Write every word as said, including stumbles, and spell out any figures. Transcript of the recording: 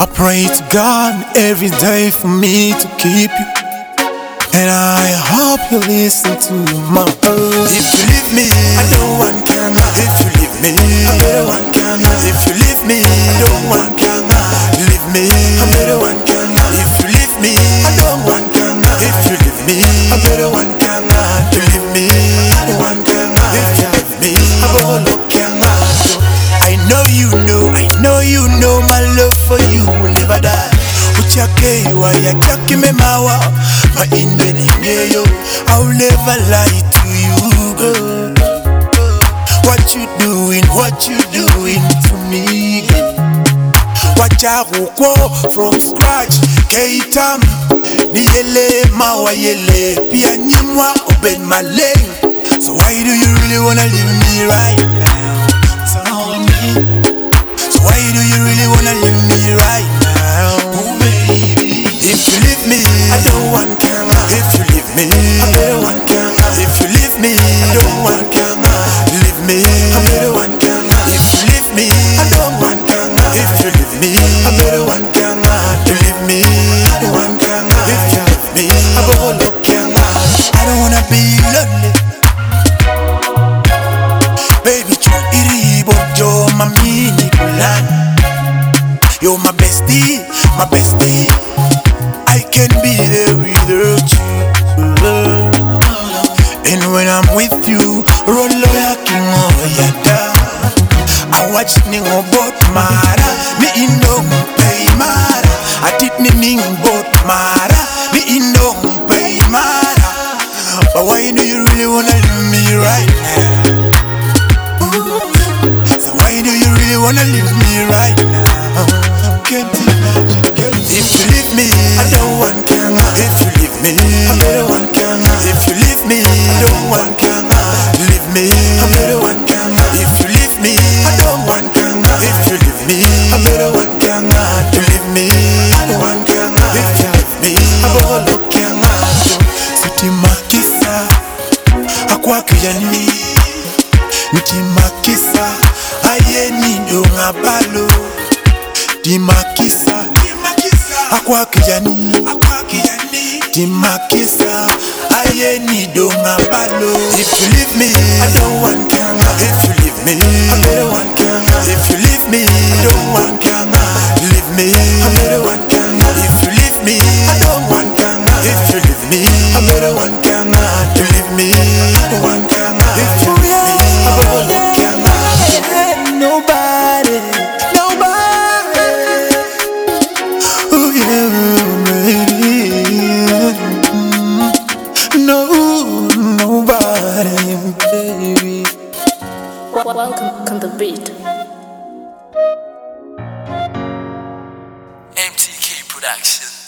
I pray to God every day for me to keep you, and I hope you listen to my words. If you leave me, I don't want Kanga. If you leave me, I better want Kanga. If you leave me, I don't want Kanga. Leave me, I better want Kanga. If you leave me, I don't want Kanga. If you leave me, I better want Kanga. You leave me, I don't want Kanga. If you leave me, I better look Kanga. I know you know, I know you know my love for you will never die. Uchake wa ya chake me mawa, ma inbe ningeyo. I'll never lie to you, girl. What you doing, what you doing to me? Wacha uko from scratch, K-Tam. Ni yele mawa yele, pia nyimwa open my lane. So why do you really wanna leave me right now? Tell me. So why do you really wanna leave me right now? Oh baby, if you leave me, I don't want Kanga. If you leave me, I better want Kanga. If you leave me, I don't want Kanga. Leave me, I better want Kanga. If you leave me, I don't want Kanga. If you leave me, I better want Kanga. You leave me, I don't want Kanga. If you leave me, I better look Kanga. I don't wanna be lonely. Baby, you iri bojo mamini kulan. You're my bestie, my bestie. I can be there without you. And when I'm with you, Rolo ya kingo yada. I watch ningo bot mara, me indo pay mara. I did ningo bot mara, me indo pay mara. But why do you really wanna leave me right now? So why do you really wanna leave me right now? Can't imagine, can't. If you leave me, I don't want Kanga. If you leave me, I better want Kanga. If you leave me, I don't want Kanga. Leave me, I better want Kanga. If you leave me, I don't want Kanga. If you leave me, I better want Kanga. You leave me, I don't want Kanga. If you leave me, I better look Kanga. Sitima kisa, akwa kijani. Ntimakisa, aye ni donga balo. Timakisa, akwa kijani. Timakisa, aye ni donga balo. If you leave me, I don't want Kanga. If you leave me, I better want Kanga. If you leave me, I don't want Kanga. Leave me, I better want Kanga. If you leave me, I don't want Kanga. If you leave me, I better want Kanga. You leave me, I don't want Kanga. If you leave me, I better look Kanga. Nobody, nobody. Oh yeah, baby. No, nobody, baby. Welcome to the beat. M T K Production.